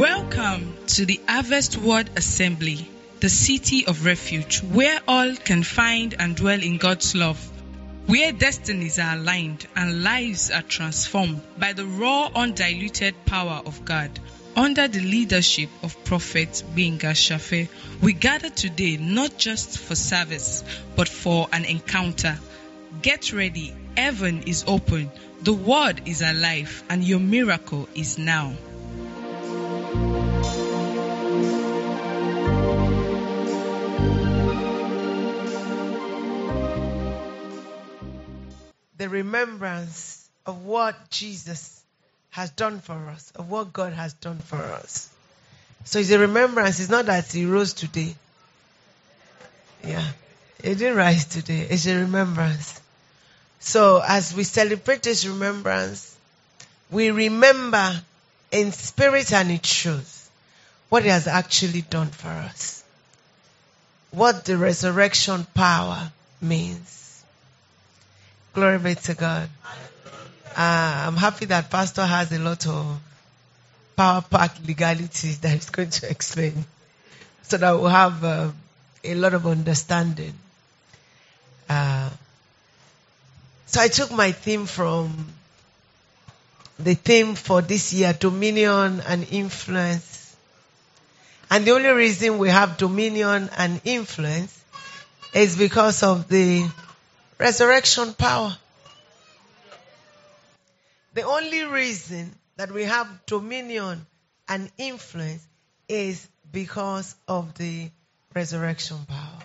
Welcome to the Harvest Word Assembly, the city of refuge, where all can find and dwell in God's love, where destinies are aligned and lives are transformed by the raw, undiluted power of God. Under the leadership of Prophet Gbenga Shafe, we gather today not just for service, but for an encounter. Get ready, heaven is open, the word is alive, and your miracle is now. The remembrance of what Jesus has done for us, of what God has done for us. So it's a remembrance. It's not that he rose today. Yeah. He didn't rise today. It's a remembrance. So as we celebrate this remembrance, we remember in spirit and in truth what he has actually done for us. What the resurrection power means. Glory be to God. I'm happy that Pastor has a lot of power-packed legalities that he's going to explain so that we'll have a lot of understanding. So I took my theme from the theme for this year, dominion and influence. And the only reason we have dominion and influence is because of the resurrection power. The only reason that we have dominion and influence is because of the resurrection power.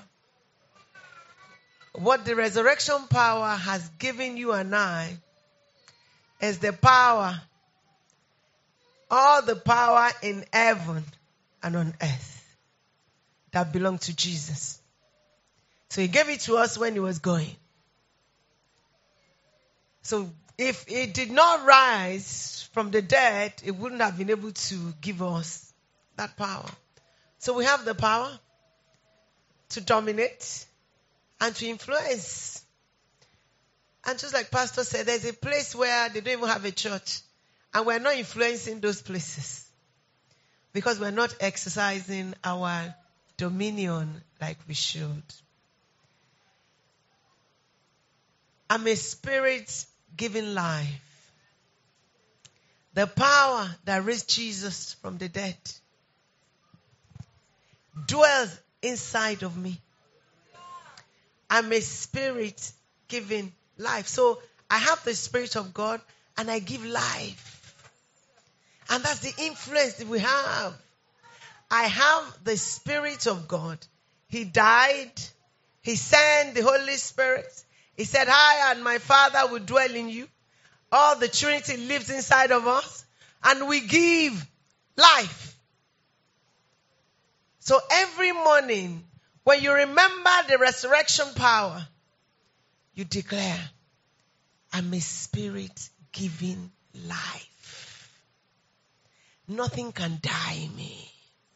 What the resurrection power has given you and I is the power, all the power in heaven and on earth that belonged to Jesus. So he gave it to us when he was going. So if he did not rise from the dead, he wouldn't have been able to give us that power. So we have the power to dominate and to influence. And just like Pastor said, there's a place where they don't even have a church. And we're not influencing those places. Because we're not exercising our dominion like we should. I'm a spirit giving life. The power that raised Jesus from the dead dwells inside of me. I'm a spirit giving life. So I have the Spirit of God and I give life. And that's the influence that we have. I have the Spirit of God. He died. He sent the Holy Spirit. He said, I and my Father will dwell in you. All the Trinity lives inside of us. And we give life. So every morning, when you remember the resurrection power, you declare, I'm a spirit giving life. Nothing can die me.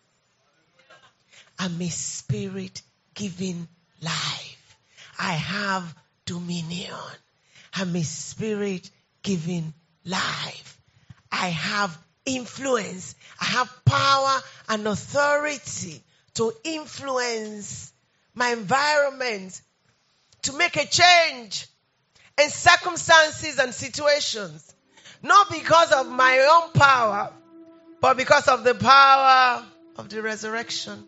I'm a spirit giving life. I have dominion. I'm a spirit giving life. I have influence. I have power and authority to influence my environment, to make a change in circumstances and situations. Not because of my own power, but because of the power of the resurrection.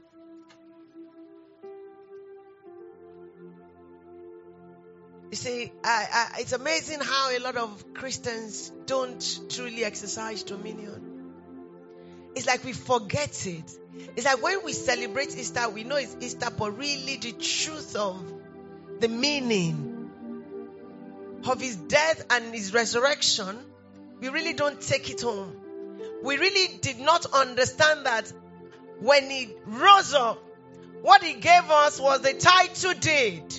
You see, it's amazing how a lot of Christians don't truly exercise dominion. It's like we forget it. It's like when we celebrate Easter, we know it's Easter, but really the truth of the meaning of his death and his resurrection, we really don't take it home. We really did not understand that when he rose up, what he gave us was the title deed.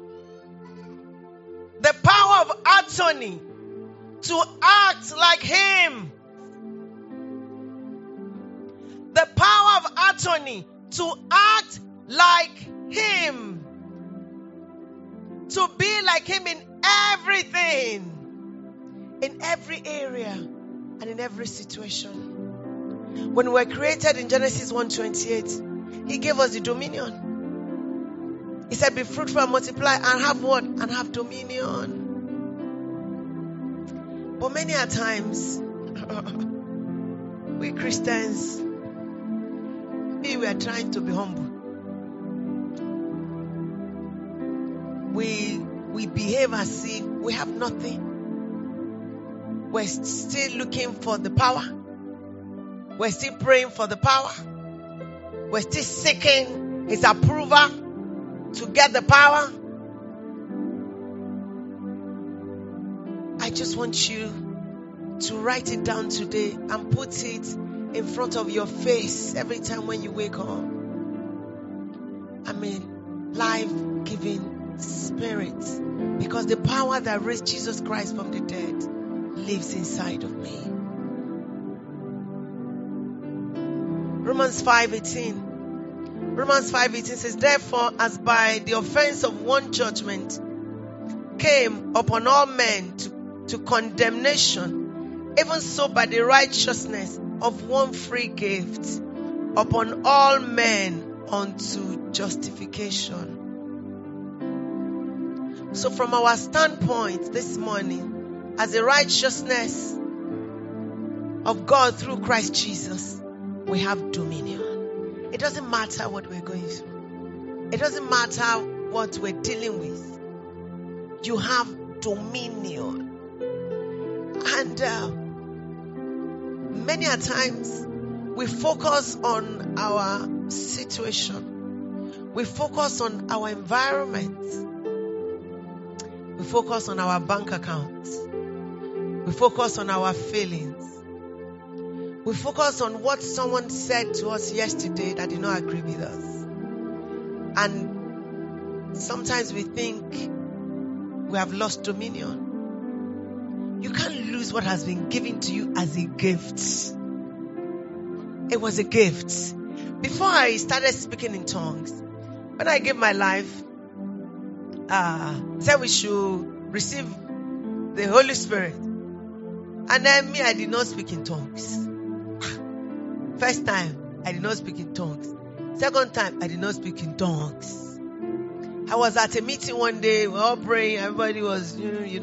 The power of attorney to act like him. The power of attorney to act like him. To be like him in everything. In every area and in every situation. When we were created in Genesis 1:28, He gave us the dominion. He said, be fruitful and multiply and have what? And have dominion. But many a times, we Christians, we are trying to be humble. We behave as if we have nothing. We're still looking for the power. We're still praying for the power. We're still seeking His approval to get the power. I just want you to write it down today and put it in front of your face every time when you wake up. Life-giving spirit. Because the power that raised Jesus Christ from the dead lives inside of me. Romans 5:18. Romans 5:18 says, therefore, as by the offense of one judgment came upon all men to condemnation, even so by the righteousness of one free gift upon all men unto justification. So from our standpoint this morning, as the righteousness of God through Christ Jesus, we have dominion. It doesn't matter what we're going through. It doesn't matter what we're dealing with. You have dominion. And many a times we focus on our situation. We focus on our environment. We focus on our bank accounts. We focus on our feelings. We focus on what someone said to us yesterday that did not agree with us. And sometimes we think we have lost dominion. You can't lose what has been given to you as a gift. It was a gift. Before I started speaking in tongues, when I gave my life, said we should receive the Holy Spirit. And then me, I did not speak in tongues. First time, I did not speak in tongues. Second time, I did not speak in tongues. I was at a meeting one day, we were all praying, everybody was, I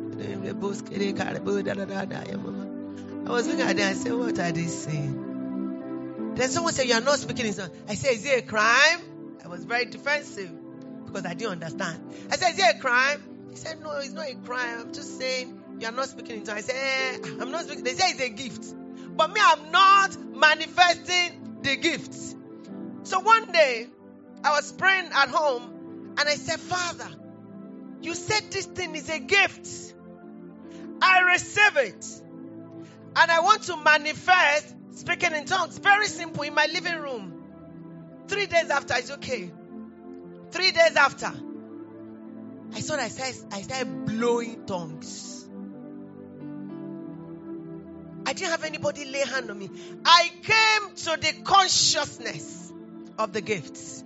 was looking at them, I said, what are they saying? Then someone said, you are not speaking in tongues. I said, is it a crime? I was very defensive because I didn't understand. I said, is it a crime? He said, no, it's not a crime. I'm just saying you are not speaking in tongues. I said, I'm not speaking. They say it's a gift. But me, I'm not manifesting the gift. So one day, I was praying at home and I said, Father, you said this thing is a gift. I receive it. And I want to manifest speaking in tongues. Very simple, in my living room. 3 days after, it's okay. 3 days after, I started blowing tongues. I didn't have anybody lay hand on me. I came to the consciousness of the gifts.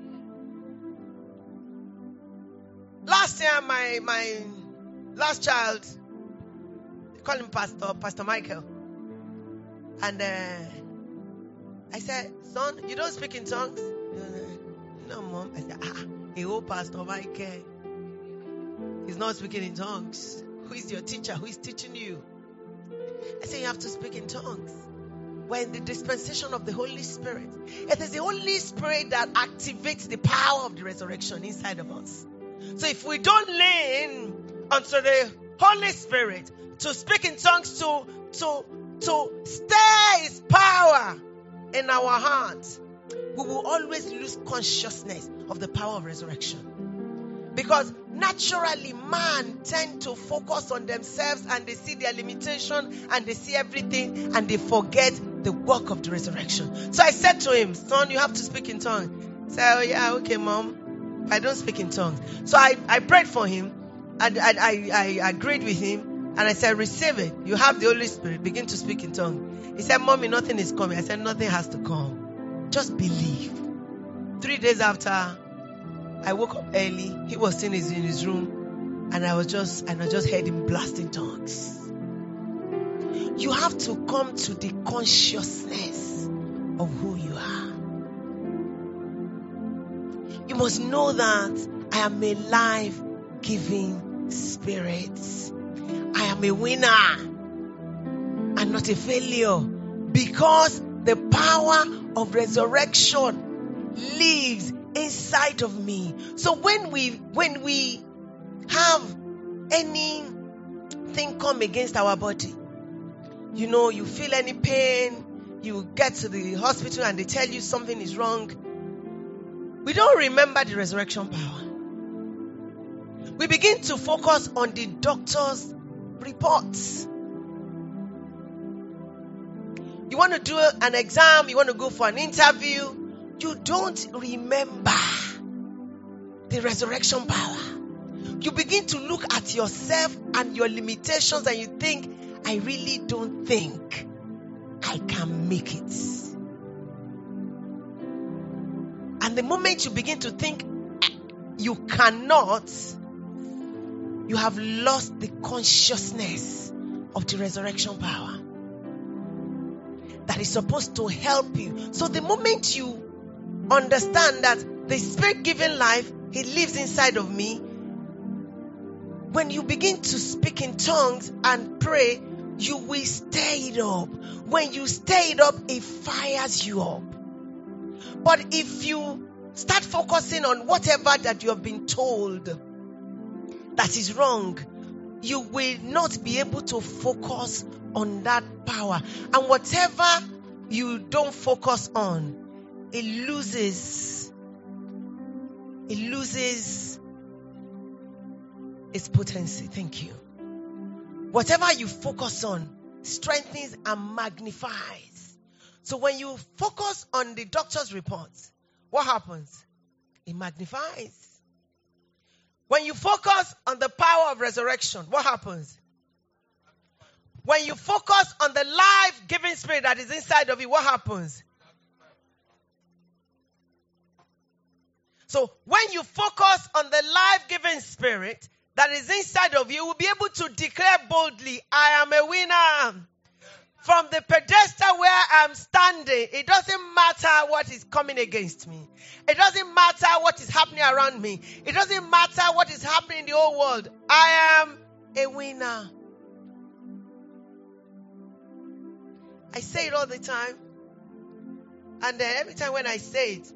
Last year, my last child, they call him Pastor Michael. And I said, son, you don't speak in tongues? No, Mom. I said, Pastor Michael, he's not speaking in tongues. Who is your teacher? Who is teaching you? I said, you have to speak in tongues. We're in the dispensation of the Holy Spirit. It is the Holy Spirit that activates the power of the resurrection inside of us. So if we don't lean onto the Holy Spirit to speak in tongues, to stir His power in our hearts, we will always lose consciousness of the power of resurrection. Because naturally, man tend to focus on themselves and they see their limitation and they see everything and they forget the work of the resurrection. So I said to him, son, you have to speak in tongues. He said, oh yeah, okay, Mom. I don't speak in tongues. So I prayed for him and I agreed with him and I said, receive it. You have the Holy Spirit. Begin to speak in tongues. He said, Mommy, nothing is coming. I said, nothing has to come. Just believe. 3 days after, I woke up early. He was still in his room, and I just heard him blasting tongues. You have to come to the consciousness of who you are. You must know that I am a life-giving spirit. I am a winner and not a failure, because the power of resurrection lives inside of me. So when we have anything come against our body, you feel any pain, you get to the hospital and they tell you something is wrong, we don't remember the resurrection power. We begin to focus on the doctor's reports. You want to do an exam, you want to go for an interview, you don't remember the resurrection power. You begin to look at yourself and your limitations and you think, I really don't think I can make it. And the moment you begin to think you cannot, you have lost the consciousness of the resurrection power that is supposed to help you. So the moment you understand that the Spirit-given life, He lives inside of me, when you begin to speak in tongues and pray, you will stir it up. When you stir it up, it fires you up. But if you start focusing on whatever that you have been told that is wrong, you will not be able to focus on that power. And whatever you don't focus on, it loses its potency. Thank you. Whatever you focus on strengthens and magnifies. So when you focus on the doctor's reports, what happens? It magnifies. When you focus on the power of resurrection, what happens? When you focus on the life-giving spirit that is inside of you, what happens? So when you focus on the life-giving spirit that is inside of you, you will be able to declare boldly, I am a winner. From the pedestal where I'm standing, it doesn't matter what is coming against me. It doesn't matter what is happening around me. It doesn't matter what is happening in the whole world. I am a winner. I say it all the time. And every time when I say it,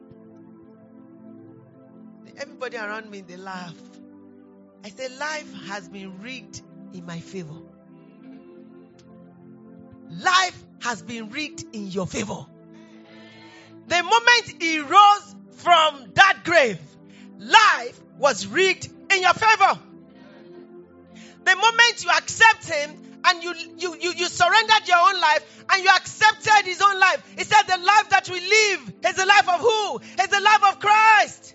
everybody around me, they laugh. I say, life has been rigged in my favor. Life has been rigged in your favor. The moment he rose from that grave, life was rigged in your favor. The moment you accept him and you surrendered your own life and you accepted his own life, he said the life that we live is the life of who? It's the life of Christ.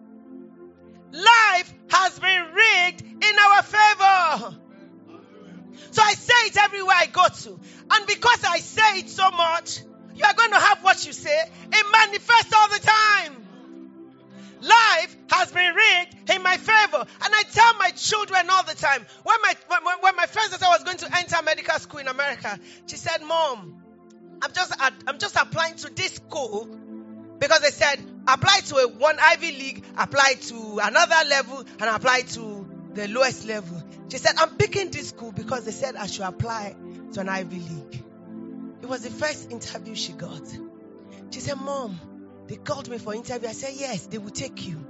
Life has been rigged in our favor. So I say it everywhere I go to. And because I say it so much, you are going to have what you say. It manifests all the time. Life has been rigged in my favor. And I tell my children all the time. When my first daughter was going to enter medical school in America, she said, Mom, I'm just applying to this school because they said, apply to one Ivy League, apply to another level, and apply to the lowest level. She said, I'm picking this school because they said I should apply to an Ivy League. It was the first interview she got. She said, Mom, they called me for interview. I said, yes, they will take you.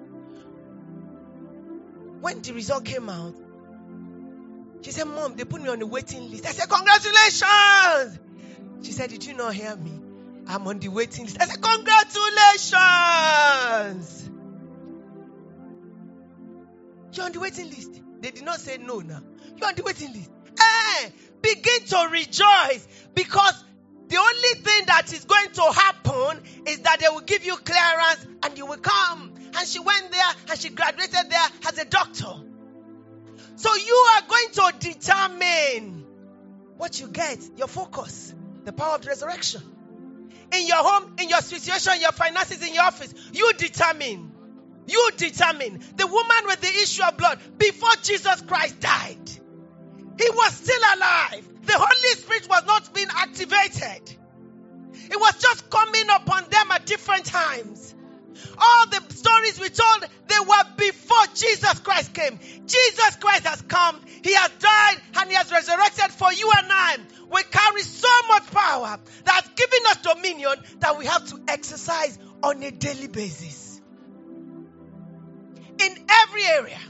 When the result came out, she said, Mom, they put me on the waiting list. I said, congratulations. She said, did you not hear me? I'm on the waiting list. I said, congratulations. You're on the waiting list. They did not say no now. You're on the waiting list. Begin to rejoice, because the only thing that is going to happen is that they will give you clearance and you will come. And she went there and she graduated there as a doctor. So you are going to determine what you get, your focus, the power of the resurrection. In your home, in your situation, your finances, in your office, you determine. You determine. The woman with the issue of blood, before Jesus Christ died, he was still alive. The Holy Spirit was not being activated. It was just coming upon them at different times. All the stories we told, they were before Jesus Christ came. Jesus Christ has come. He has died and he has resurrected for you and I. We carry so much power that has given us dominion that we have to exercise on a daily basis. In every area.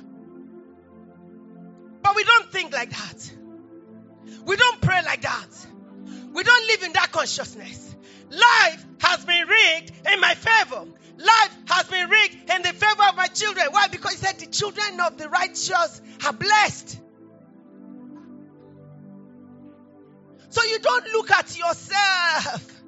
But we don't think like that. We don't pray like that. We don't live in that consciousness. Life has been rigged in my favor. Life has been rigged in the favor of my children. Why? Because he said the children of the righteous are blessed. So you don't look at yourself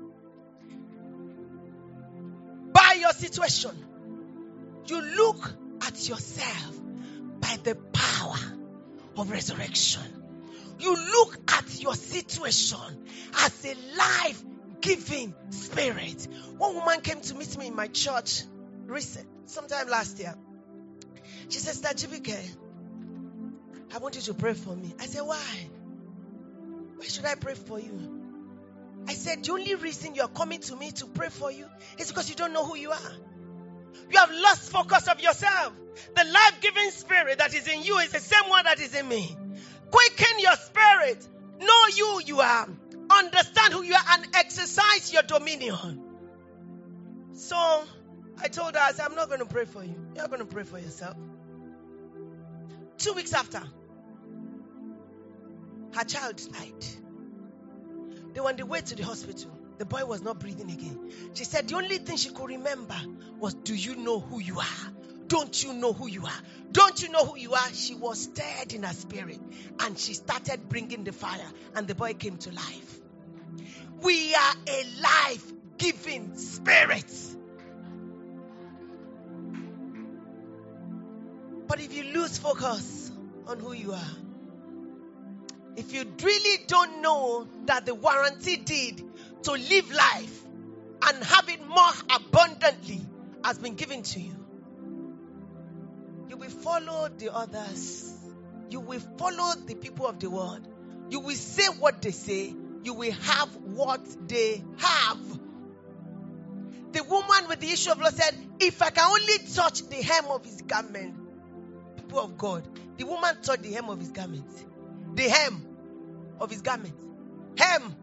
by your situation. You look at yourself by the power of resurrection. You look at your situation as a life-giving spirit. One woman came to meet me in my church sometime last year. She said, Tajibike, I want you to pray for me. I said, why? Why should I pray for you? I said, the only reason you're coming to me to pray for you is because you don't know who you are. You have lost focus of yourself. The life-giving spirit that is in you is the same one that is in me. Quicken your spirit. Know you are. Understand who you are and exercise your dominion. So I told her, I said, I'm not going to pray for you. You're going to pray for yourself. 2 weeks after, her child died. They were on the way to the hospital. The boy was not breathing again. She said the only thing she could remember was, do you know who you are? Don't you know who you are? Don't you know who you are? She was stirred in her spirit. And she started bringing the fire. And the boy came to life. We are a life-giving spirit. But if you lose focus on who you are, if you really don't know that the warranty deed to live life and have it more abundantly has been given to you, you will follow the others. You will follow the people of the world. You will say what they say. You will have what they have. The woman with the issue of blood said, if I can only touch the hem of his garment, people of God, the woman touched the hem of his garment. The hem of his garment. Hem.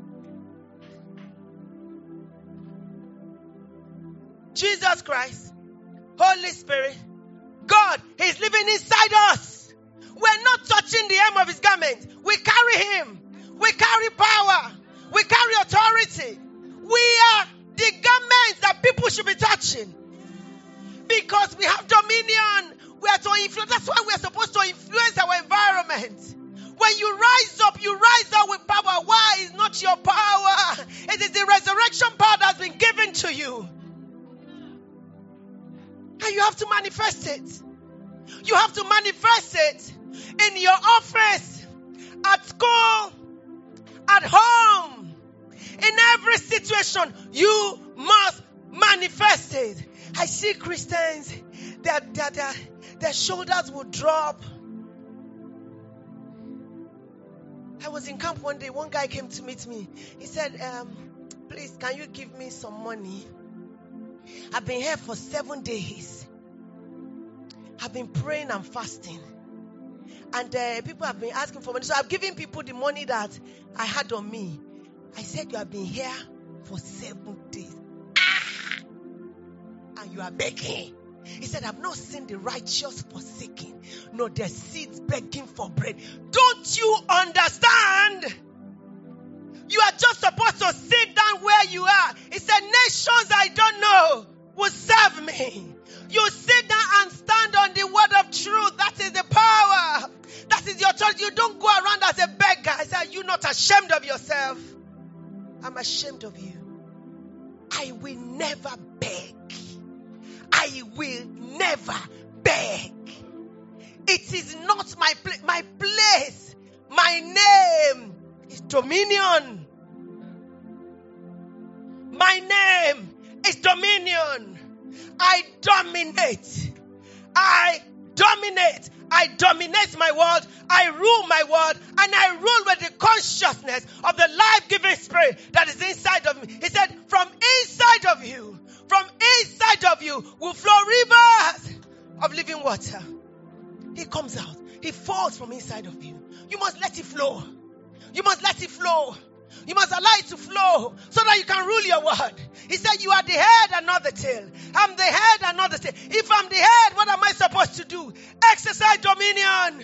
Jesus Christ, Holy Spirit, God is living inside us. We're not touching the hem of his garment. We carry him. We carry power. We carry authority. We are the garments that people should be touching. Because we have dominion. We are to influence. That's why we are supposed to influence our environment. When you rise up with power. Why? It's not your power. It is the resurrection power that's been given to you. And you have to manifest it. You have to manifest it in your office, at school, at home. In every situation, you must manifest it. I see Christians, their shoulders will drop. I was in camp one day. One guy came to meet me. He said, please, can you give me some money? I've been here for 7 days. I've been praying and fasting. And people have been asking for money. So I've given people the money that I had on me. I said, you have been here for 7 days. And you are begging. He said, I've not seen the righteous forsaken, nor their seeds begging for bread. Don't you understand? You are just supposed to sit down where you are. He said, nations I don't know will serve me. You sit down and stand on the word of truth. That is the power. That is your authority. You don't go around as a beggar. I said, you're not ashamed of yourself. I'm ashamed of you. I will never beg. I will never beg. It is not my place. My place, my name is dominion. My name is dominion. I dominate. I dominate. I dominate my world. I rule my world, and I rule with the consciousness of the life-giving spirit that is inside of me. He said, from inside of you will flow rivers of living water. He comes out. He falls from inside of you. You must let it flow. You must let it flow. You must allow it to flow so that you can rule your word. He said, you are the head and not the tail. I'm the head and not the tail. If I'm the head, what am I supposed to do? Exercise dominion.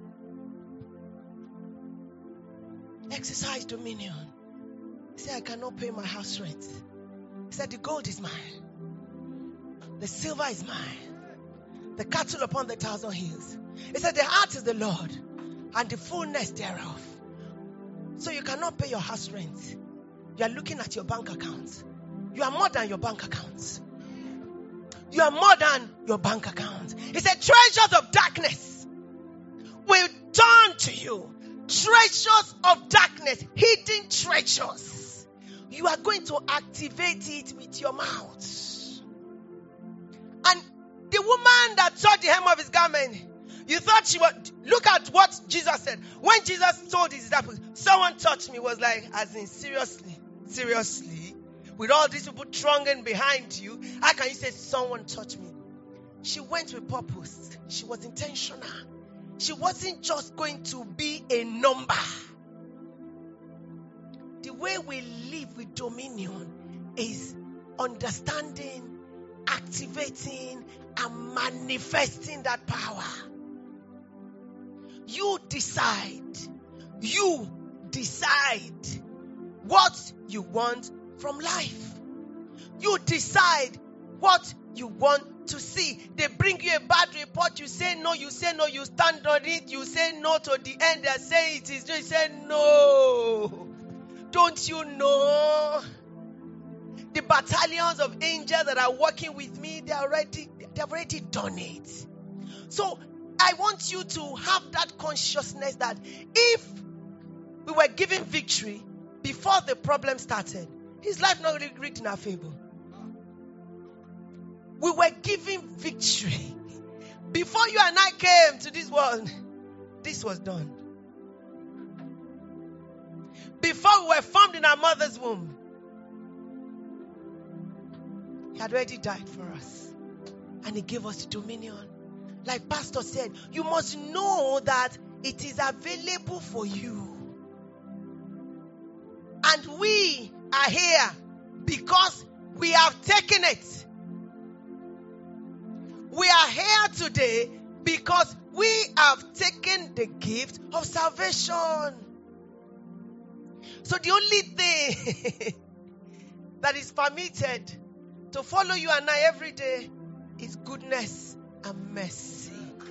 Exercise dominion. He said, I cannot pay my house rent. He said, the gold is mine. The silver is mine. The cattle upon the 1,000 hills. He said, the heart is the Lord and the fullness thereof. So you cannot pay your house rent. You are looking at your bank account. You are more than your bank account. You are more than your bank account. He said, treasures of darkness will turn to you. Treasures of darkness, hidden treasures. You are going to activate it with your mouth. And the woman that saw the hem of his garment, you thought she was, look at what Jesus said. When Jesus told his disciples, someone touched me, was like, as in seriously, with all these people thronging behind you, how can you say someone touched me? She went with purpose. She was intentional. She wasn't just going to be a number. The way we live with dominion is understanding, activating, and manifesting that power. You decide what you want from life. You decide what you want to see. They bring you a bad report, you say no, you stand on it, you say no to the end, they say it is, you say no. Don't you know? The battalions of angels that are working with me, they've already done it. So I want you to have that consciousness that if we were given victory before the problem started, his life not really rigged in our favor. We were given victory. Before you and I came to this world, this was done. Before we were formed in our mother's womb, he had already died for us. And he gave us the dominion. Like Pastor said, you must know that it is available for you. And we are here because we have taken it. We are here today because we have taken the gift of salvation. So the only thing that is permitted to follow you and I every day is goodness and mercy.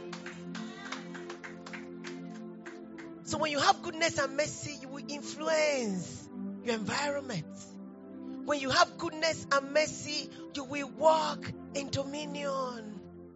So when you have goodness and mercy, you will influence your environment. When you have goodness and mercy, you will walk in dominion.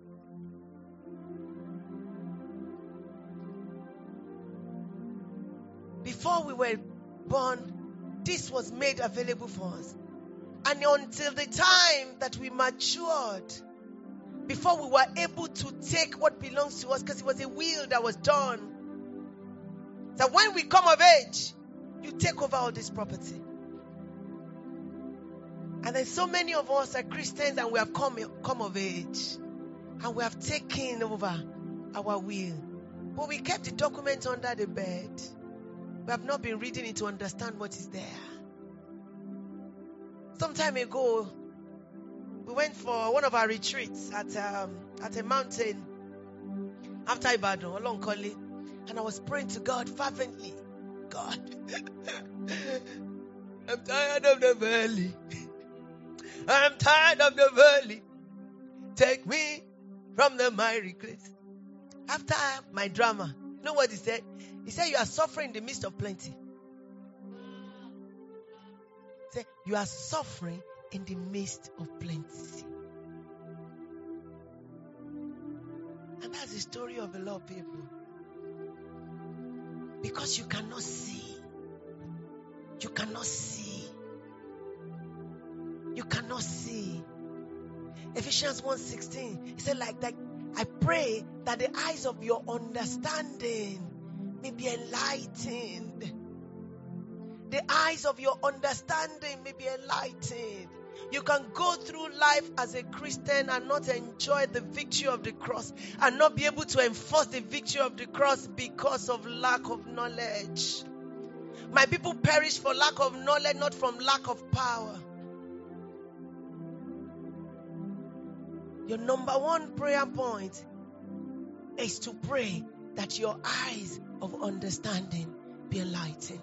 Before we were born, this was made available for us. And until the time that we matured, before we were able to take what belongs to us, because it was a will that was done. So when we come of age, you take over all this property. And then so many of us are Christians and we have come of age. And we have taken over our will. But we kept the document under the bed. We have not been reading it to understand what is there. Some time ago, we went for one of our retreats at a mountain after Ibadan, along Koli. And I was praying to God fervently. God, I'm tired of the valley. I'm tired of the valley. Take me from the miry place. After my drama, you know what he said? He said, you are suffering in the midst of plenty. He said, you are suffering in the midst of plenty. And that's the story of a lot of people. Because you cannot see. You cannot see. You cannot see. Ephesians 1:16. He said like that, I pray that the eyes of your understanding may be enlightened. The eyes of your understanding may be enlightened. You can go through life as a Christian and not enjoy the victory of the cross and not be able to enforce the victory of the cross because of lack of knowledge. My people perish for lack of knowledge, not from lack of power. Your number one prayer point is to pray that your eyes of understanding be enlightened.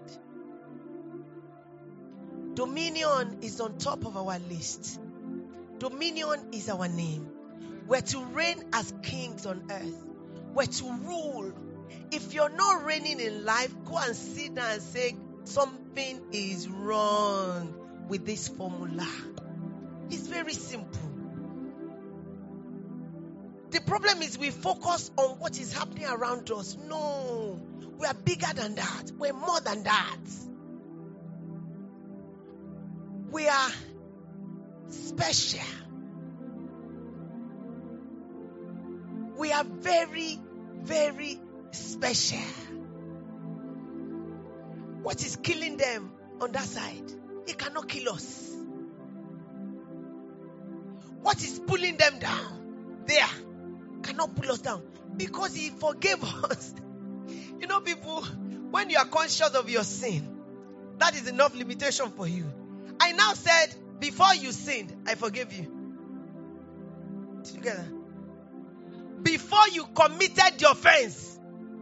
Dominion is on top of our list. Dominion is our name. We're to reign as kings on earth. We're to rule. If you're not reigning in life, go and sit down and say, something is wrong with this formula. It's very simple. The problem is we focus on what is happening around us. No, we are bigger than that. We're more than that. We are special. We are very, very special. What is killing them on that side? It cannot kill us. What is pulling them down there cannot pull us down because He forgave us. You know, people, when you are conscious of your sin, that is enough limitation for you. I now said, before you sinned, I forgave you. Together. Before you committed the offense,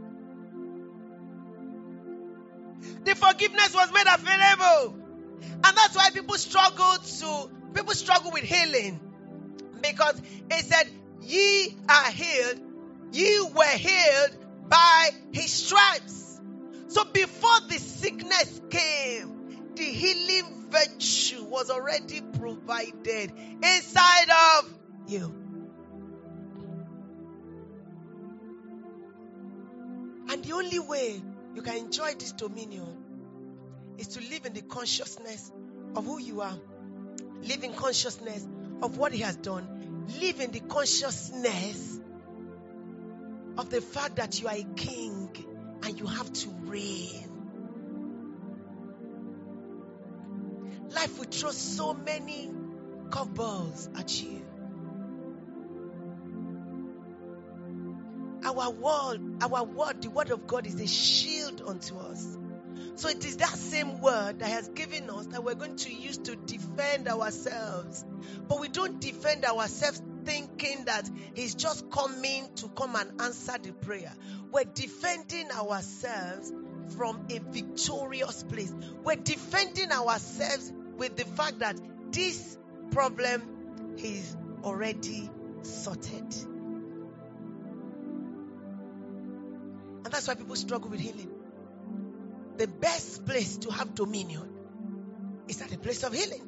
the forgiveness was made available. And that's why people struggle with healing. Because it said, ye are healed, ye were healed by His stripes. So before the sickness came, the healing virtue was already provided inside of you. And the only way you can enjoy this dominion is to live in the consciousness of who you are. Live in consciousness of what He has done. Live in the consciousness of the fact that you are a king and you have to reign. Life will throw so many curveballs at you. Our word, the word of God is a shield unto us. So it is that same word that has given us that we're going to use to defend ourselves. But we don't defend ourselves thinking that He's just coming to come and answer the prayer. We're defending ourselves from a victorious place. We're defending ourselves with the fact that this problem is already sorted. And that's why people struggle with healing. The best place to have dominion is at the place of healing.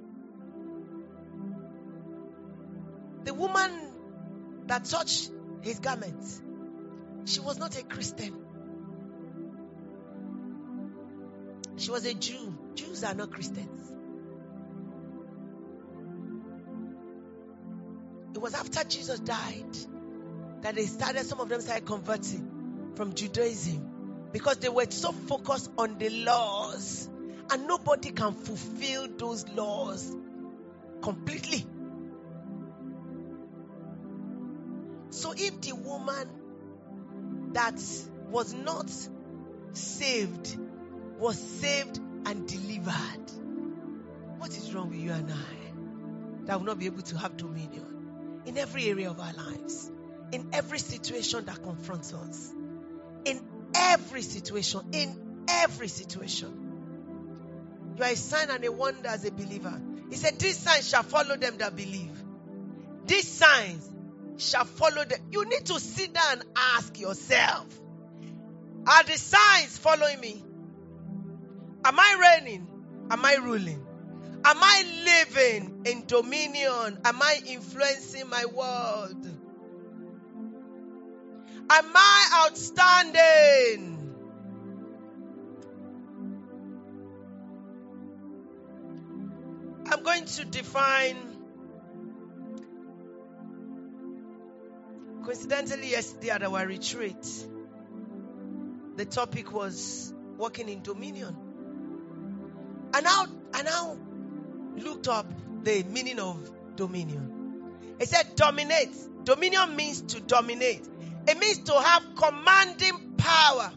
The woman that touched His garments, she was not a Christian. She was a Jew. Jews are not Christians. It was after Jesus died that some of them started converting from Judaism because they were so focused on the laws and nobody can fulfill those laws completely. So if the woman that was not saved was saved and delivered, what is wrong with you and I that will not be able to have dominion in every area of our lives, in every situation that confronts us, in every situation, you are a sign and a wonder as a believer. He said, these signs shall follow them that believe. These signs shall follow them. You need to sit down and ask yourself, are the signs following me? Am I reigning? Am I ruling? Am I living in dominion? Am I influencing my world? Am I outstanding? I'm going to define, coincidentally yesterday at our retreat, the topic was walking in dominion. I now looked up the meaning of dominion. It said dominate. Dominion means to dominate. It means to have commanding power,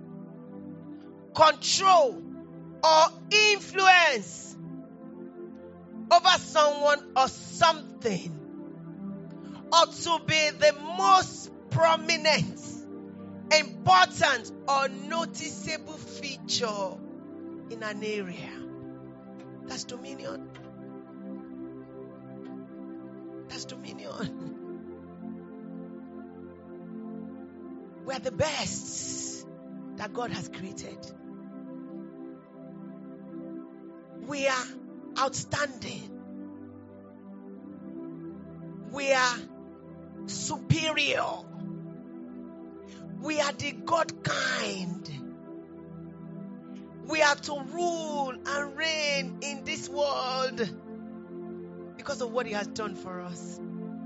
control, or influence over someone or something, or to be the most prominent, important, or noticeable feature in an area. That's dominion. That's dominion. We're the best that God has created. We are outstanding. We are superior. We are the God kind. We are to rule and reign in this world because of what He has done for us.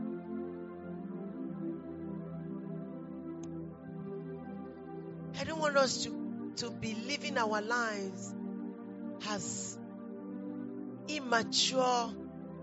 I don't want us to be living our lives as immature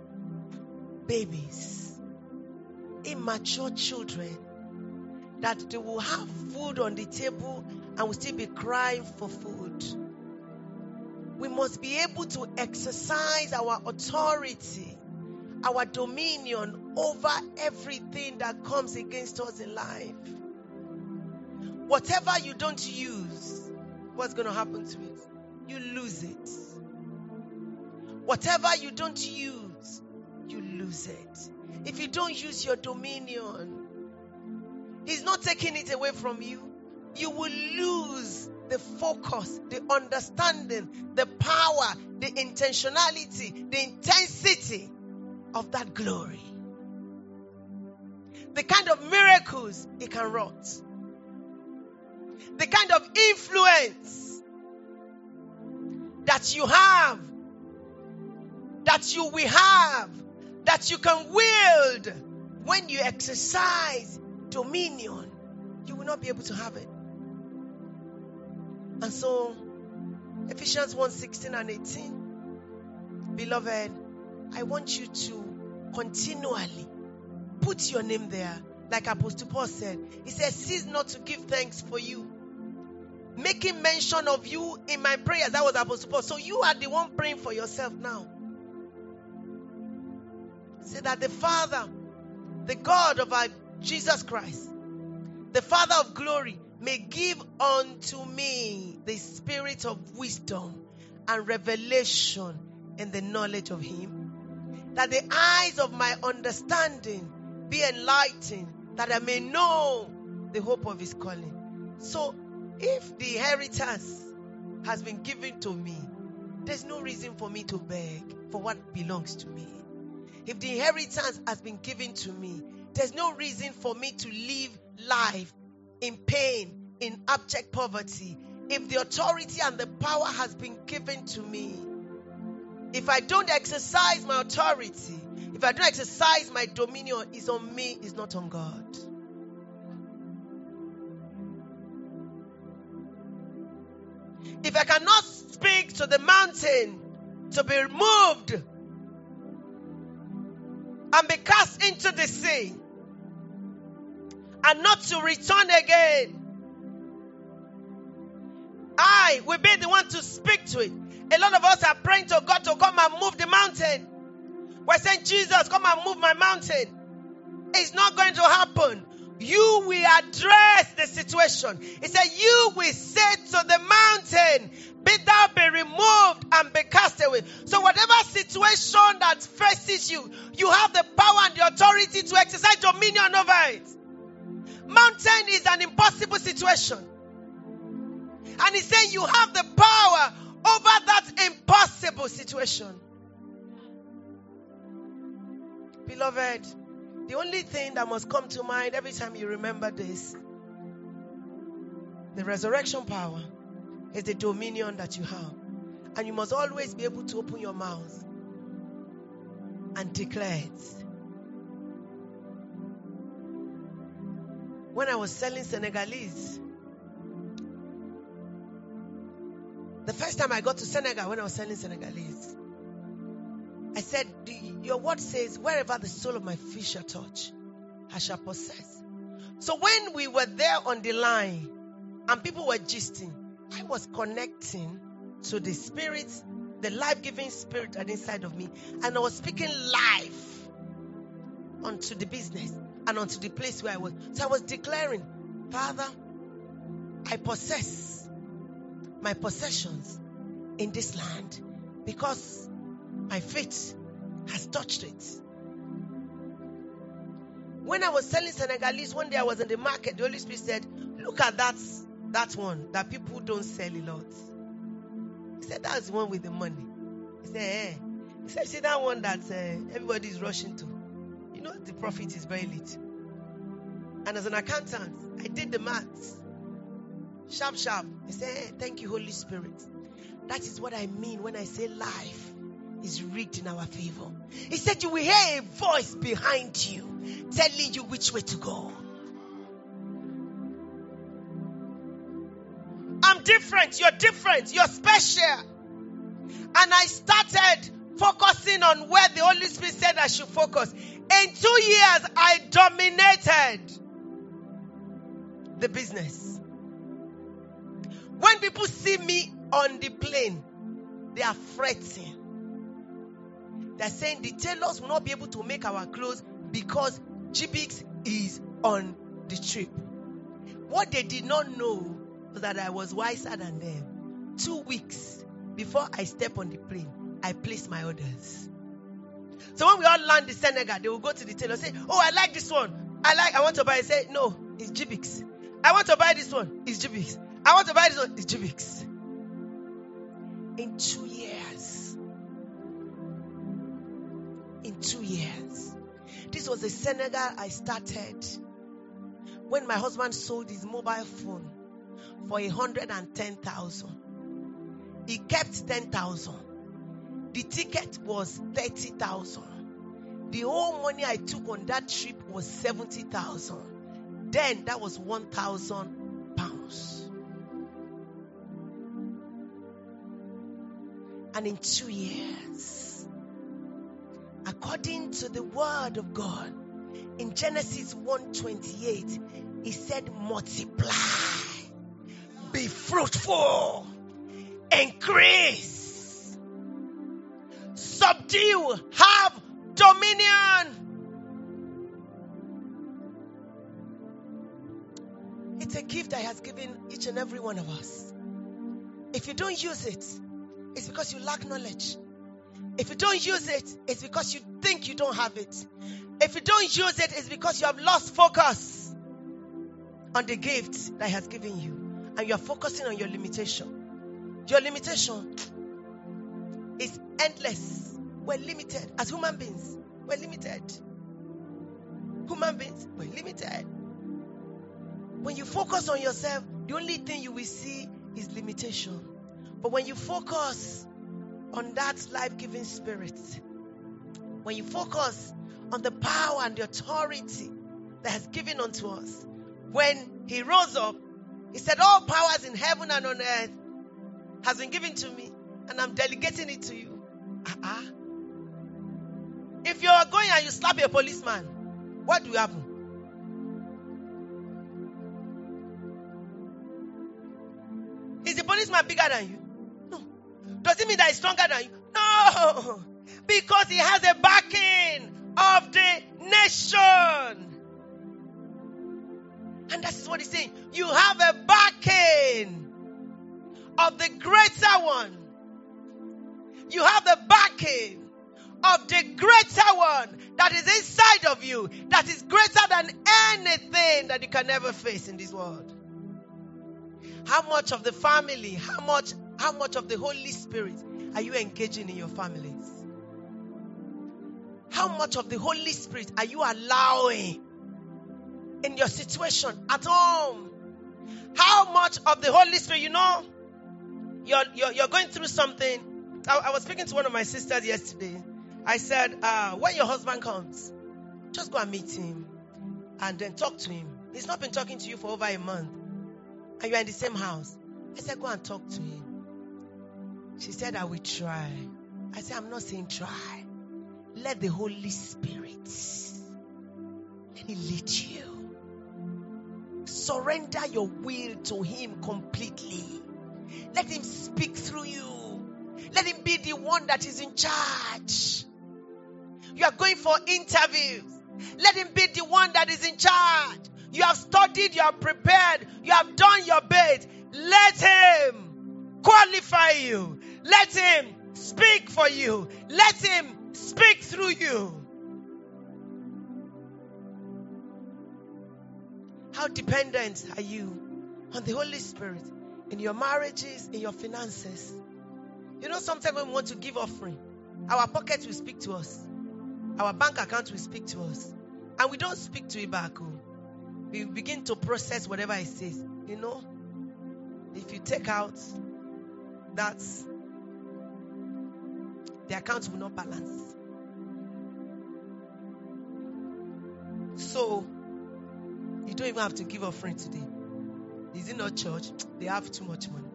babies, immature children, that they will have food on the table and will still be crying for food. We must be able to exercise our authority, our dominion over everything that comes against us in life. Whatever you don't use, what's going to happen to it? You lose it. Whatever you don't use, you lose it. If you don't use your dominion, He's not taking it away from you. You will lose the focus, the understanding, the power, the intentionality, the intensity of that glory. The kind of miracles it can wrought. The kind of influence that you have, that you will have, that you can wield when you exercise dominion, you will not be able to have it. And so, Ephesians 1:16 and 18, beloved, I want you to continually put your name there. Like Apostle Paul said, he says, cease not to give thanks for you, making mention of you in my prayers. That was Apostle Paul. So you are the one praying for yourself now. Say that the Father, the God of our Jesus Christ, the Father of glory, may give unto me the spirit of wisdom and revelation in the knowledge of Him, that the eyes of my understanding be enlightened, that I may know the hope of His calling. So, if the inheritance has been given to me, there's no reason for me to beg for what belongs to me. If the inheritance has been given to me, there's no reason for me to live life in pain, in abject poverty. If the authority and the power has been given to me, if I don't exercise my authority, if I don't exercise my dominion, it's on me, it's not on God. If I cannot speak to the mountain to be removed and be cast into the sea and not to return again, I will be the one to speak to it. A lot of us are praying to God to come and move the mountain. We're saying, Jesus, come and move my mountain. It's not going to happen. You will address the situation. He said, you will say to the mountain, be thou be removed and be cast away. So whatever situation that faces you, you have the power and the authority to exercise dominion over it. Mountain is an impossible situation. And he's saying you have the power over that impossible situation. Beloved, the only thing that must come to mind every time you remember this, the resurrection power, is the dominion that you have. And you must always be able to open your mouth and declare it. When I was selling Senegalese, The first time I got to Senegal, when I was selling Senegalese, I said, your word says, wherever the sole of my feet shall touch, I shall possess. So when we were there on the line and people were gisting, I was connecting to the spirit, the life-giving spirit that inside of me, and I was speaking life onto the business and onto the place where I was. So I was declaring, Father, I possess my possessions in this land because my faith has touched it. When I was selling Senegalese, one day I was in the market, the Holy Spirit said, look at that one that people don't sell a lot. He said, that's the one with the money. He said, eh. He said, see that one that everybody is rushing to. You know, the profit is very little. And as an accountant, I did the maths. Sharp. He said, hey, thank you, Holy Spirit. That is what I mean when I say life is rigged in our favor. He said, you will hear a voice behind you telling you which way to go. I'm different, you're special. And I started focusing on where the Holy Spirit said I should focus. In 2 years, I dominated the business. When people see me on the plane, they are fretting. They're saying the tailors will not be able to make our clothes because GBX is on the trip. What they did not know was that I was wiser than them. 2 weeks before I step on the plane, I placed my orders. So when we all land in Senegal, they will go to the tailor and say, oh, I like this one. I want to buy it. Say, no, it's GBX. I want to buy this one. It's GBX. I want to buy this one. It's GBX. In 2 years. In 2 years. This was the Senegal I started when my husband sold his mobile phone for 110,000. He kept 10,000. The ticket was 30,000. The whole money I took on that trip was 70,000. Then that was 1,000 pounds. And in 2 years, according to the word of God, in Genesis 1:28, he said, multiply, be fruitful, increase, subdue, have dominion. It's a gift that He has given each and every one of us. If you don't use it, it's because you lack knowledge. If you don't use it, it's because you think you don't have it. If you don't use it, it's because you have lost focus on the gift that He has given you. And you are focusing on your limitation. Your limitation is endless. We're limited. As human beings, we're limited. Human beings, we're limited. When you focus on yourself, the only thing you will see is limitation. But when you focus on that life-giving spirit, when you focus on the power and the authority that has given unto us, when He rose up, He said, all powers in heaven and on earth has been given to me, and I'm delegating it to you. If you are going and you slap a policeman, what will happen? Is the policeman bigger than you? No. Does it mean that he's stronger than you? No. Because he has a backing of the nation. And that is what he's saying. You have a backing of the greater one. You have the backing of the greater one that is inside of you, that is greater than anything that you can ever face in this world. How much of the family, how much of the Holy Spirit are you engaging in your families? How much of the Holy Spirit are you allowing in your situation at home? How much of the Holy Spirit, you're going through something. I was speaking to one of my sisters yesterday. I said, when your husband comes, just go and meet him and then talk to him. He's not been talking to you for over a month and you're in the same house. I said, go and talk to him. She said, I will try. I said, I'm not saying try. Let the Holy Spirit, let Him lead you. Surrender your will to Him completely. Let Him speak through you. Let Him be the one that is in charge. You are going for interviews. Let Him be the one that is in charge. You have studied, you have prepared, you have done your bit. Let Him qualify you. Let Him speak for you. Let Him speak through you. How dependent are you on the Holy Spirit in your marriages, in your finances? You know, sometimes when we want to give offering, our pocket will speak to us. Our bank account will speak to us. And we don't speak to it back. We begin to process whatever it says. You know, if you take out, that's the account will not balance. So, you don't even have to give offering today. Is it not church? They have too much money.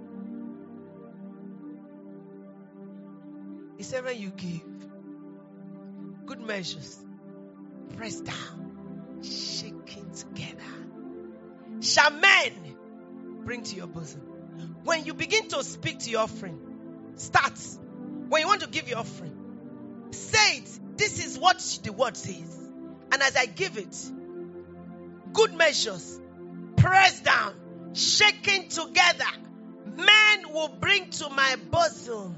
He said when you give, good measures, pressed down, shaking together, shall men bring to your bosom. When you begin to speak to your offering, start. When you want to give your offering, say it. This is what the word says. And as I give it, good measures, pressed down, shaking together, men will bring to my bosom.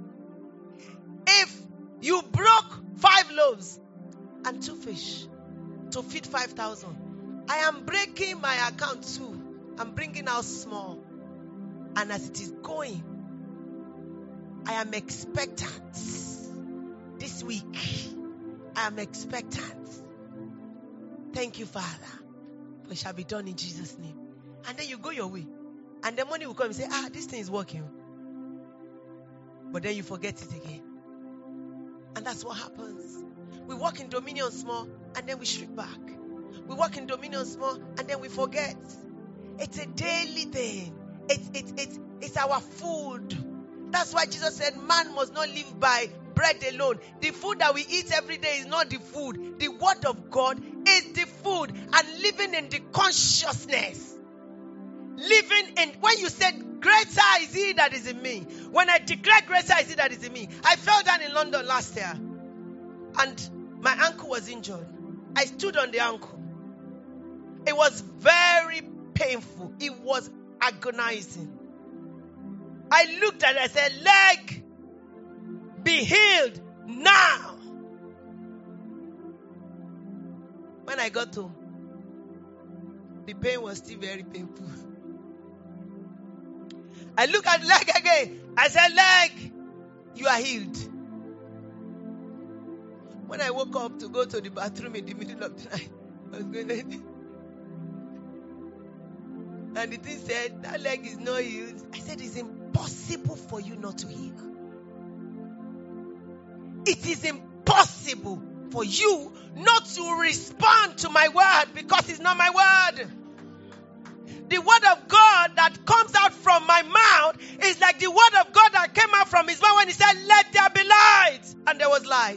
If you broke 5 loaves and 2 fish to feed 5,000, I am breaking my account too. I'm bringing out small. And as it is going, I am expectant. This week, I am expectant. Thank you, Father. For it shall be done in Jesus' name. And then you go your way. And the money will come and say, this thing is working. But then you forget it again. And that's what happens. We walk in dominion small and then we shrink back. We walk in dominion small and then we forget. It's a daily thing. It's our food. That's why Jesus said man must not live by bread alone. The food that we eat every day is not the food. The word of God is the food. And living in the consciousness. Living in, when you said greater is He that is in me. When I declare greater is He that is in me. I fell down in London last year. And my ankle was injured. I stood on the ankle. It was very painful. It was agonizing. I looked at it, I said, leg, be healed now. When I got home, the pain was still very painful. I looked at the leg again. I said, leg, you are healed. When I woke up to go to the bathroom in the middle of the night, I was going like this. And the thing said, that leg is not healed. I said, it's impossible for you not to heal. It is impossible for you not to respond to my word because it's not my word. The word of God that comes out from my mouth is like the word of God that came out from His mouth when He said, let there be light. And there was light.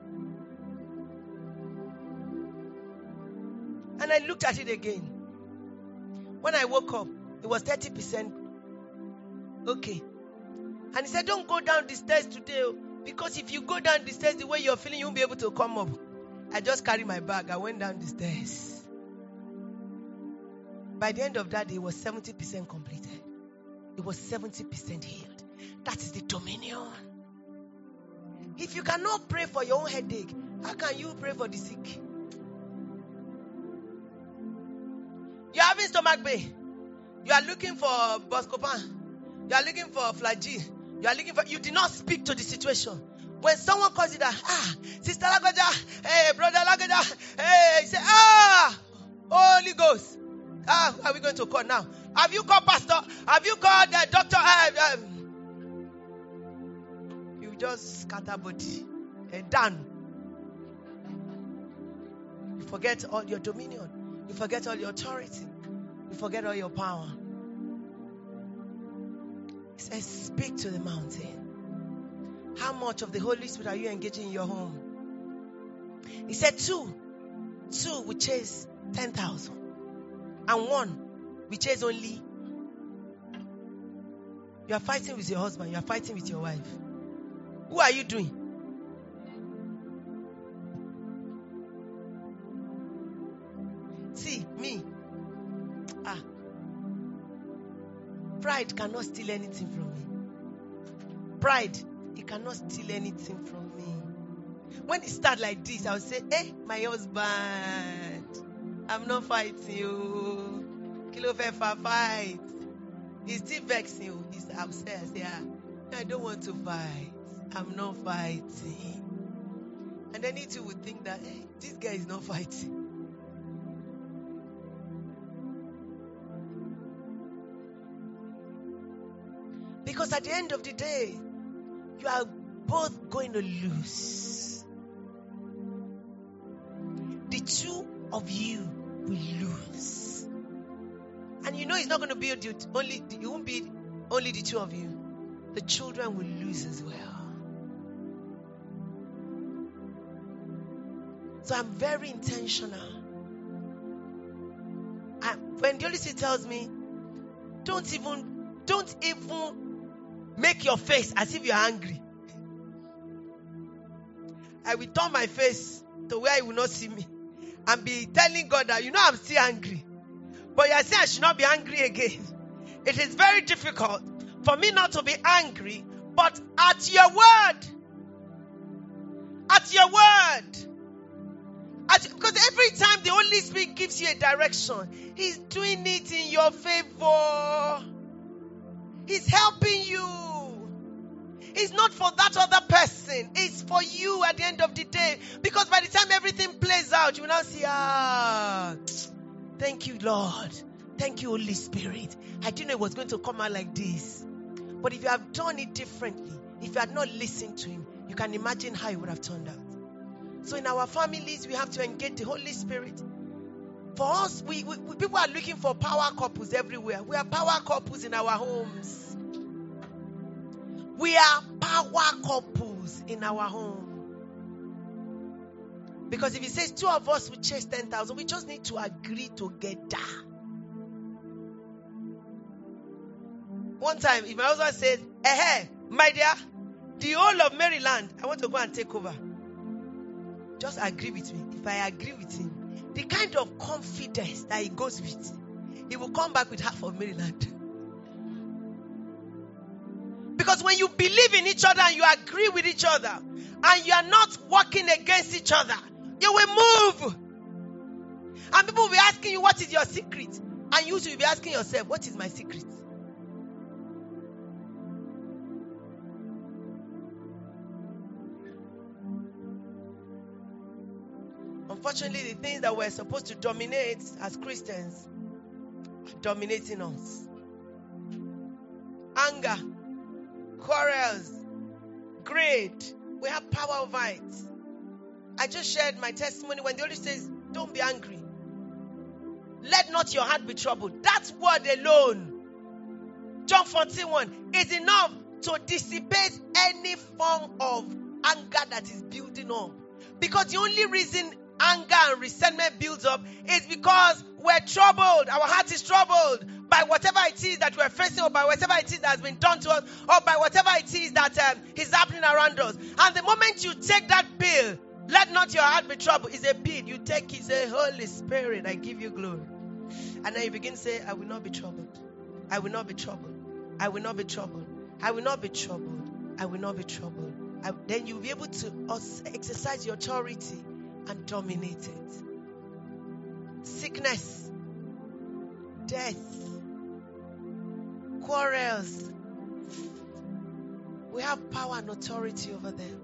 And I looked at it again. When I woke up, it was 30% okay. And He said, don't go down the stairs today, because if you go down the stairs the way you're feeling, you won't be able to come up. I just carried my bag. I went down the stairs. By the end of that day, it was 70% completed. It was 70% healed. That is the dominion. If you cannot pray for your own headache, how can you pray for the sick? You're having stomach pain. You are looking for Buscopan. You are looking for Flagyl. You did not speak to the situation. When someone calls you that, Sister Lagaja, hey, Brother Lagaja, hey, say, Holy Ghost. Are we going to call now? Have you called Pastor? Have you called Doctor? You just scatter body. Done. You forget all your dominion. You forget all your authority. You forget all your power. He says, speak to the mountain. How much of the Holy Spirit are you engaging in your home? He said 2 will chase 10,000. And 1 will chase only. You are fighting with your husband. You are fighting with your wife. Who are you doing? See, me. Pride cannot steal anything from me. Pride, it cannot steal anything from me. When it starts like this, I'll say, hey, my husband, I'm not fighting you. Kilo fefa fight. He's still vexing you. He's upset. Yeah, I don't want to fight. I'm not fighting. And then you two would think that, hey, this guy is not fighting. Because at the end of the day, you are both going to lose. The two of you will lose. And you know it's not going to be it won't be only the two of you. The children will lose as well. So I'm very intentional. When the Holy Spirit tells me, don't even make your face as if you're angry, I will turn my face to where he will not see me and be telling God that, I'm still angry. But you are saying I should not be angry again. It is very difficult for me not to be angry, but at your word. Because every time the Holy Spirit gives you a direction, He's doing it in your favor. He's helping you. It's not for that other person. It's for you at the end of the day. Because by the time everything plays out, you will now see, thank you, Lord. Thank you, Holy Spirit. I didn't know it was going to come out like this. But if you have done it differently, if you had not listened to Him, you can imagine how it would have turned out. So in our families, we have to engage the Holy Spirit. For us, we people are looking for power couples everywhere. We are power couples in our homes. We are power couples in our home. Because if He says 2 of us will chase 10,000, we just need to agree together. One time, if my husband said, hey, my dear, the whole of Maryland, I want to go and take over. Just agree with me. If I agree with him, the kind of confidence that he goes with, he will come back with half of Maryland. Because when you believe in each other and you agree with each other and you are not working against each other, you will move. And people will be asking you, what is your secret? And you will be asking yourself, what is my secret? Unfortunately, the things that we're supposed to dominate as Christians are dominating us. Anger, quarrels, greed. We have power over it. I just shared my testimony when the Holy Spirit says, don't be angry. Let not your heart be troubled. That word alone, John 14:1, is enough to dissipate any form of anger that is building up. Because the only reason anger and resentment builds up is because we're troubled. Our heart is troubled by whatever it is that we're facing, or by whatever it is that has been done to us, or by whatever it is that is happening around us. And the moment you take that pill, let not your heart be troubled, is a pill. You take it, say, Holy Spirit, I give you glory. And then you begin to say, I will not be troubled. I will not be troubled. I will not be troubled. I will not be troubled. I will not be troubled. Then you'll be able to exercise your authority and dominate it. Sickness, death, quarrels. We have power and authority over them.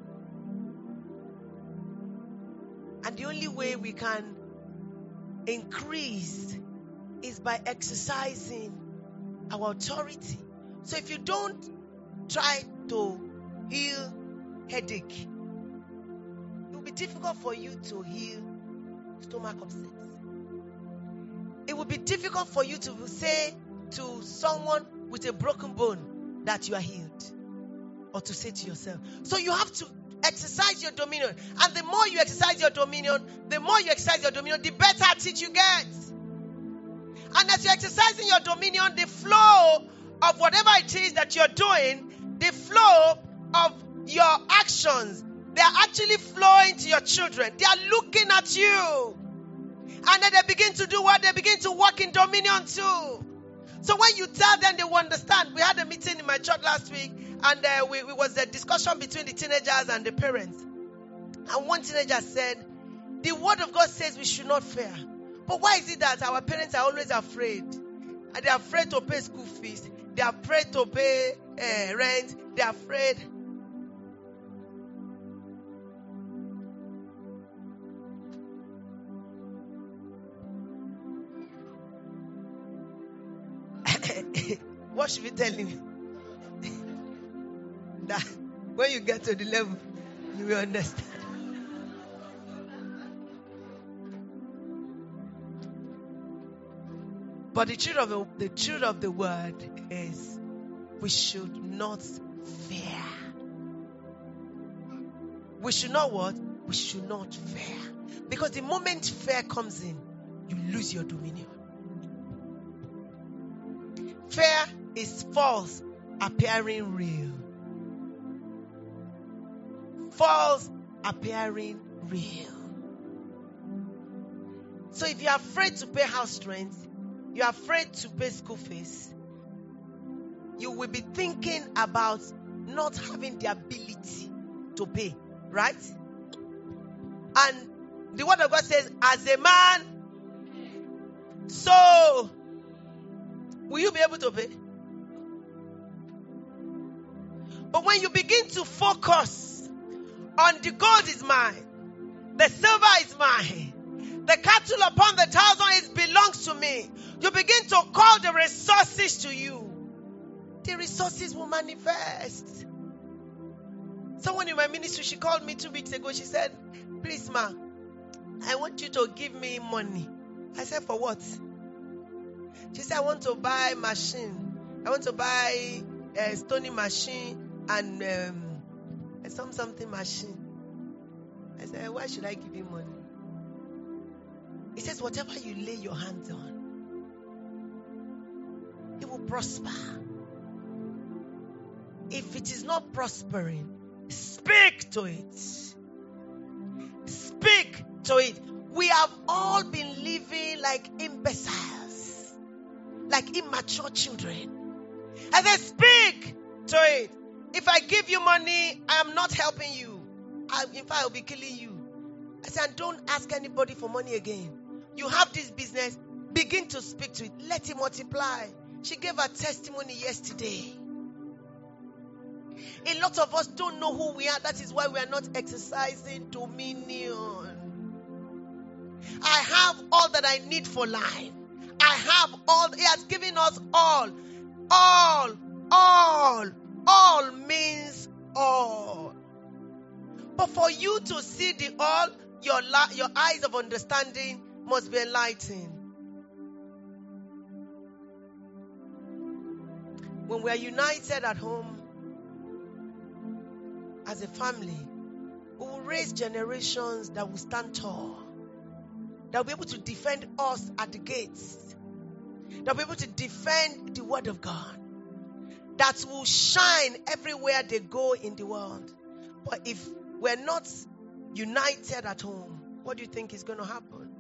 And the only way we can increase is by exercising our authority. So if you don't try to heal headache, it will be difficult for you to heal stomach upset. It will be difficult for you to say to someone with a broken bone that you are healed. or to say to yourself. So you have to exercise your dominion. And the more you exercise your dominion, the better at it you get. And as you're exercising your dominion, the flow of whatever it is that you're doing, the flow of your actions, they are actually flowing to your children. They are looking at you. And then they begin to do what? They begin to walk in dominion too. So when you tell them, they will understand. We had a meeting in my church last week, and it was a discussion between the teenagers and the parents. And one teenager said, the word of God says we should not fear. But why is it that our parents are always afraid? And they're afraid to pay school fees. They're afraid to pay rent. They're afraid. What should we tell him? That when you get to the level, you will understand. But the truth of the word is we should not fear. We should not what? We should not fear. Because the moment fear comes in, you lose your dominion. Fear is false appearing real. False appearing real. So if you're afraid to pay house rent, you're afraid to pay school fees, you will be thinking about not having the ability to pay, right? And the word of God says, as a man, so will you be able to pay? But when you begin to focus on the gold is mine, the silver is mine, the cattle upon the thousand belongs to me, you begin to call the resources to you. The resources will manifest. Someone in my ministry, she called me 2 weeks ago. She said, please, ma, I want you to give me money. I said, for what? She said, I want to buy machine. I want to buy a stoning machine and something machine. I said, why should I give you money? He says, whatever you lay your hands on, it will prosper. If it is not prospering, speak to it. Speak to it. We have all been living like imbeciles, like immature children. And then speak to it. If I give you money, I am not helping you. In fact, I'll be killing you. I said, don't ask anybody for money again. You have this business, begin to speak to it. Let it multiply. She gave her testimony yesterday. A lot of us don't know who we are. That is why we are not exercising dominion. I have all that I need for life. I have all. He has given us all. All means all. But for you to see the all, your eyes of understanding must be enlightened. When we are united at home, as a family, we will raise generations that will stand tall, that will be able to defend us at the gates, that will be able to defend the word of God, that will shine everywhere they go in the world. But if we're not united at home, what do you think is going to happen?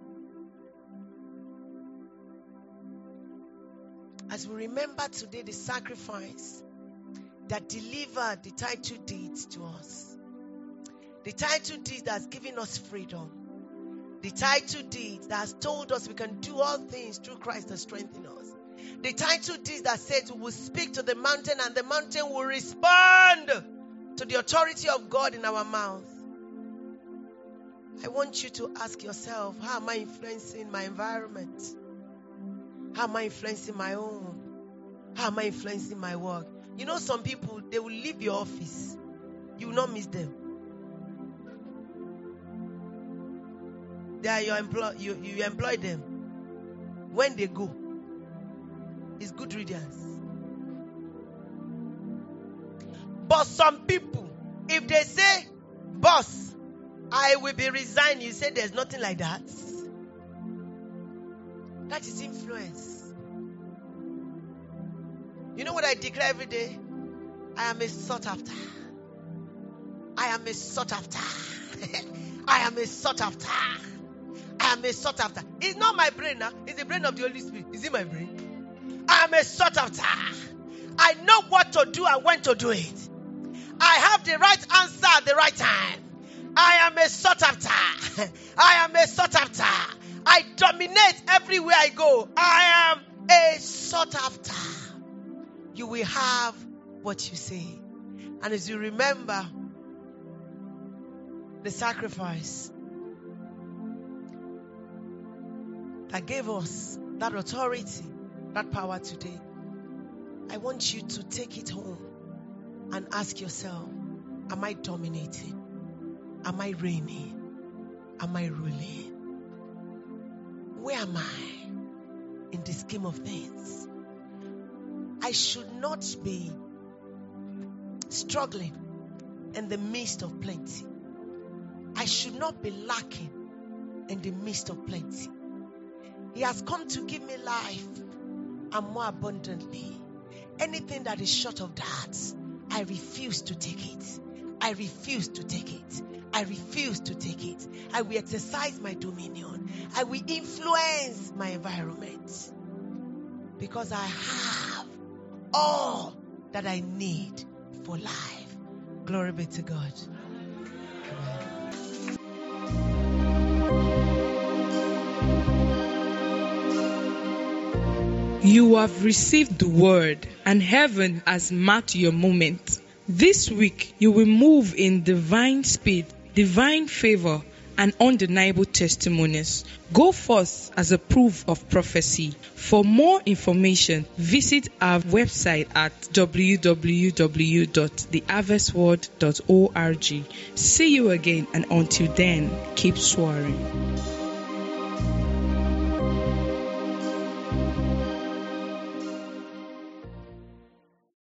As we remember today the sacrifice that delivered the title deeds to us, the title deed that has given us freedom, the title deed that has told us we can do all things through Christ that strengthens us, the title deed that says we will speak to the mountain and the mountain will respond to the authority of God in our mouth. I want you to ask yourself, how am I influencing my environment? How am I influencing my home? How am I influencing my work? You know, some people, they will leave your office. You will not miss them. They are your you employ them. When they go, it's good riddance. But some people, if they say, boss, I will be resigned, you say there's nothing like that. That is influence. You know what I declare every day? I am a sought after. I am a sought after. I am a sought after. I am a sought after. It's not my brain now. It's the brain of the Holy Spirit. Is it my brain? I am a sought after. I know what to do and when to do it. I have the right answer at the right time. I am a sought after. I am a sought after. I dominate everywhere I go. I am a sought after. You will have what you say. And as you remember the sacrifice that gave us that authority, that power today, I want you to take it home and ask yourself, am I dominating? Am I reigning? Am I ruling? Where am I in the scheme of things? I should not be struggling in the midst of plenty. I should not be lacking in the midst of plenty. He has come to give me life and more abundantly. Anything that is short of that, I refuse to take it. I refuse to take it. I refuse to take it. I will exercise my dominion. I will influence my environment. Because I have all that I need for life. Glory be to God. You have received the word, and heaven has marked your moment. This week, you will move in divine speed, divine favor, and undeniable testimonies. Go forth as a proof of prophecy. For more information, visit our website at www.theharvestword.org. See you again, and until then, keep soaring.